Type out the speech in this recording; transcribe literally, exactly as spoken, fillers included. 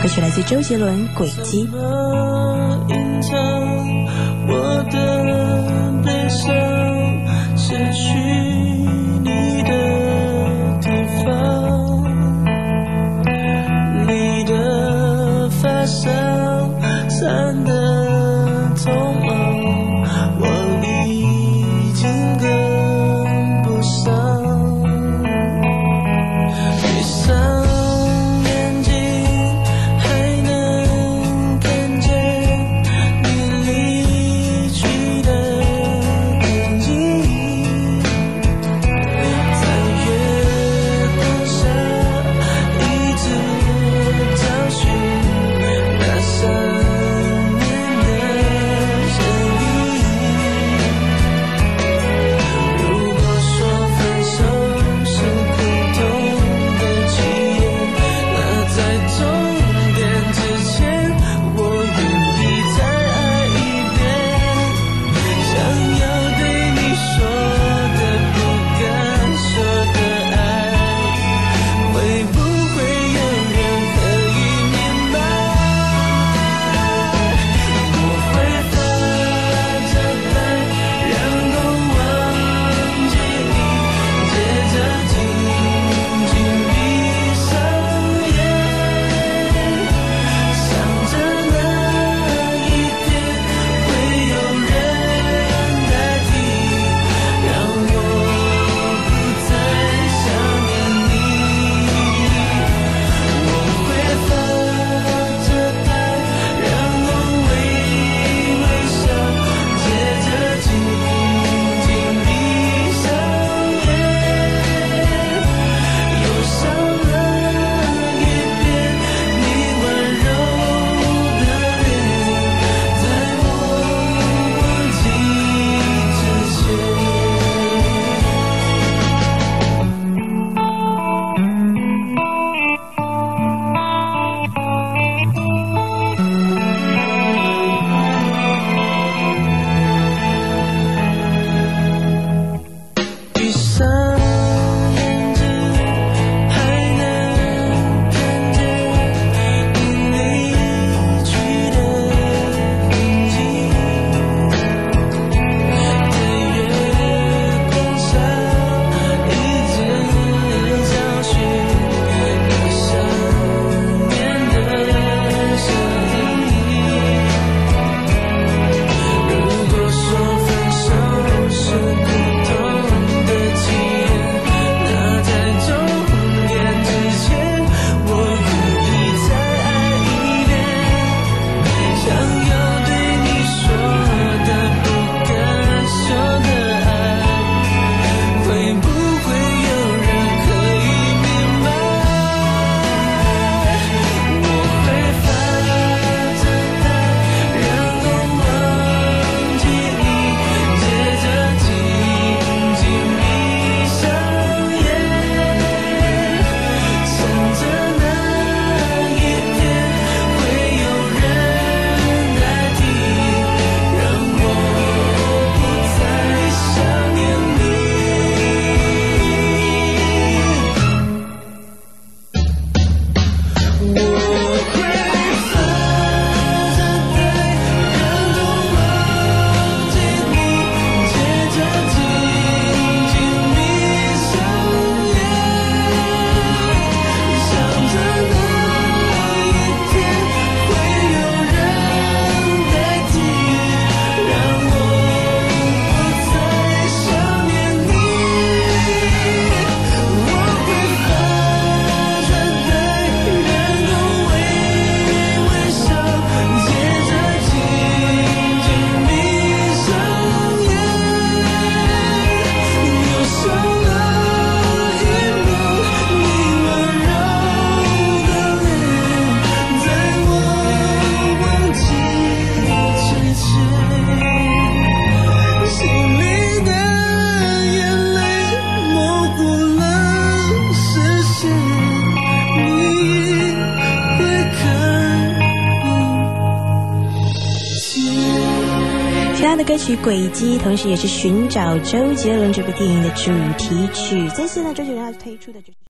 歌曲来自周杰伦《轨迹》。 隐藏我的悲伤，失去你的地方，你的发梢散的匆忙，我已经跟不上。闭上眼睛还能看见你离去的痕迹，在月光下一直找寻那想念的声音。如果说分手是苦痛的起点，那在终点之前，我愿意再爱一遍。想要对你说的不敢说的爱，会不会有人可以明白？我会发着呆，让空忘记你，接着紧紧闭上眼，想着那一天会有人代替，让我不再想念你。我会发着呆，让梦微微笑，接着紧紧闭上眼，又少了一遍你温柔的脸，在我忘记之前。闭上眼睛还能看见你离去的痕迹，在月光下一直找寻那想念的声音。如果说分手是苦痛的起点，那在终点之前，我愿意再爱一遍。想要对你说的不敢说的爱，会不会有人可以明白？我会发着呆，让空忘记你，接着紧紧闭上眼，想着那一天会有人代替，让我不再想念你。我会发着呆，让空忘记你，接着紧紧闭上眼，想着那一天会有人代替，让我不再想念你。我会发着呆，让空微微笑，接着紧紧闭上眼，又少了一秒你温柔的脸，在我忘记之前，心里的眼泪模糊了视线，你会看不见。 亲爱的歌曲《轨迹》，同时也是寻找周杰伦这部电影的主题曲。这次呢，周杰伦要推出的就是